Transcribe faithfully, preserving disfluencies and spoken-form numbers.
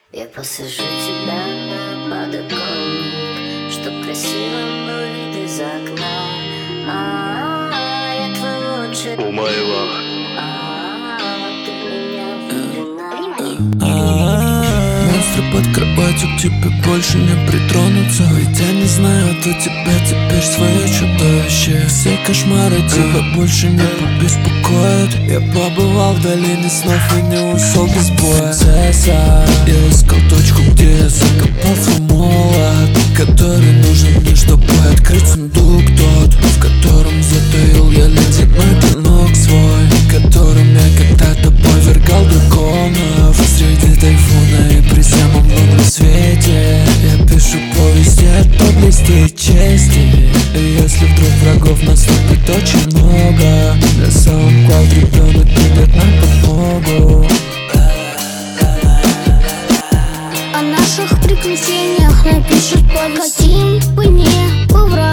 Я посажу тебя на подоконник, чтоб красиво был вид из окна. А-а-а, я твой лучший. А-а-а, ты в меня влюблена. Монстры под кроватью к тебе больше не притронутся. Ведь я не знаю, то тебя теперь свое чудовище. Все кошмары тебя больше не побеспокоят. Я побывал в долине снов и не ушел без боя. Принцесса, я искал точку, где я закопал свой молот, который нужен мне, чтобы открыть сундук тот, в котором затаил я ледяной клинок свой, которым я когда-то повергал драконов среди тайфуна и при самом лунном свете. Я пишу повести от доблести и чести. И если вдруг врагов наступит очень много, для SoundCloud ребенок придет нам подмогу. О наших приключениях напишет повесть. Хотим бы не поврать.